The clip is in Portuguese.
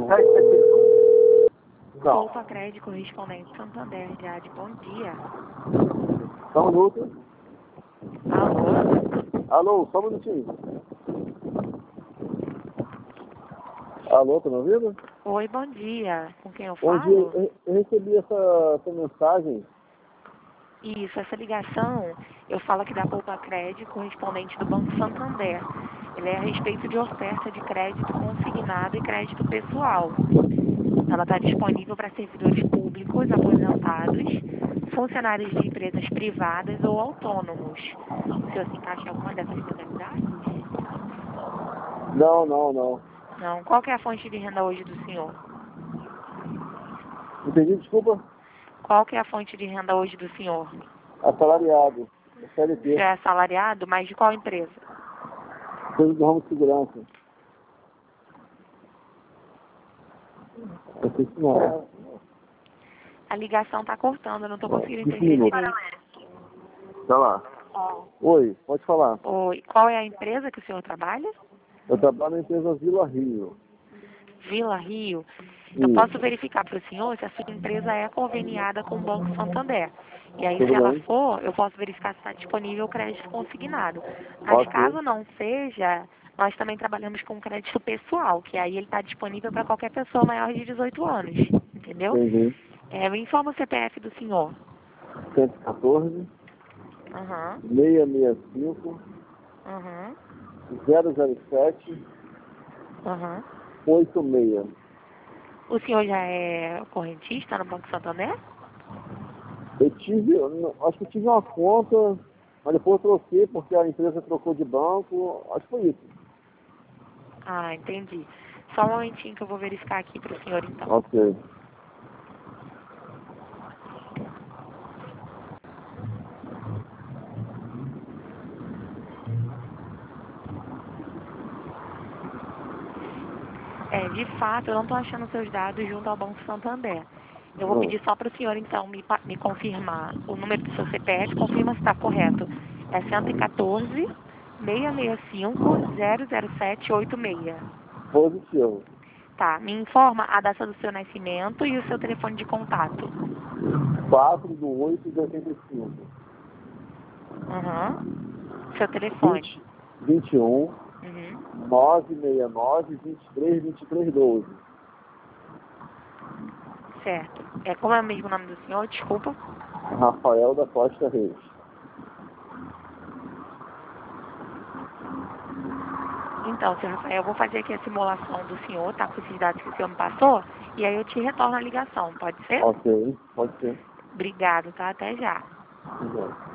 Não. Poupa Crédito Correspondente Santander Jade, bom dia. Só um minuto. Alô? Alô, só um minutinho. Alô, tá me ouvindo? Oi, bom dia. Com quem eu Bom falo? dia, eu recebi essa mensagem. Isso, essa ligação, eu falo aqui da Poupa Crédito, correspondente do Banco Santander. Ele é a respeito de oferta de crédito consignado e crédito pessoal. Ela está disponível para servidores públicos, aposentados, funcionários de empresas privadas ou autônomos. O senhor se encaixa em alguma dessas modalidades? Não. Não. Qual que é a fonte de renda hoje do senhor? Entendi, desculpa. Qual que é a fonte de renda hoje do senhor? Assalariado. O CLT. senhor é assalariado, mas de qual empresa? Coisa do ramo de segurança. Eu sei que não. A ligação está cortando, eu não estou conseguindo Cinco entender minutos. direito. Tá lá. Oi, pode falar. Oi, qual é a empresa que o senhor trabalha? Eu trabalho na empresa Vila Rio. Vila Rio. Eu posso verificar para o senhor se a sua empresa é conveniada com o Banco Santander. E aí, Tudo se ela bem? for, eu posso verificar se está disponível o crédito consignado. Mas Ok. caso não seja, nós também trabalhamos com crédito pessoal, que aí ele está disponível para qualquer pessoa maior de 18 anos. Entendeu? Entendi. Me informa o CPF do senhor. 114 Aham, 665 aham, 007 aham. 86. O senhor já é correntista no Banco Santander? Acho que eu tive uma conta, mas depois eu troquei porque a empresa trocou de banco. Acho que foi isso. Ah, entendi. Só um momentinho que eu vou verificar aqui para o senhor, então. Ok. De fato, eu não estou achando seus dados junto ao Banco Santander. Eu vou pedir só para o senhor, então, me confirmar o número do seu CPF, confirma se está correto. É 114 665 00786. Positivo. Tá, me informa a data do seu nascimento e o seu telefone de contato. 4/8/85. Aham. Seu telefone. 21 Uhum. 969 23 12. Certo. Como é o mesmo nome do senhor? Desculpa. Rafael da Costa Reis. Então, senhor Rafael, eu vou fazer aqui a simulação do senhor, tá? Com esses dados que o senhor me passou. E aí eu te retorno a ligação, pode ser? Ok, pode ser. Obrigado, tá? Até já. Tudo bem.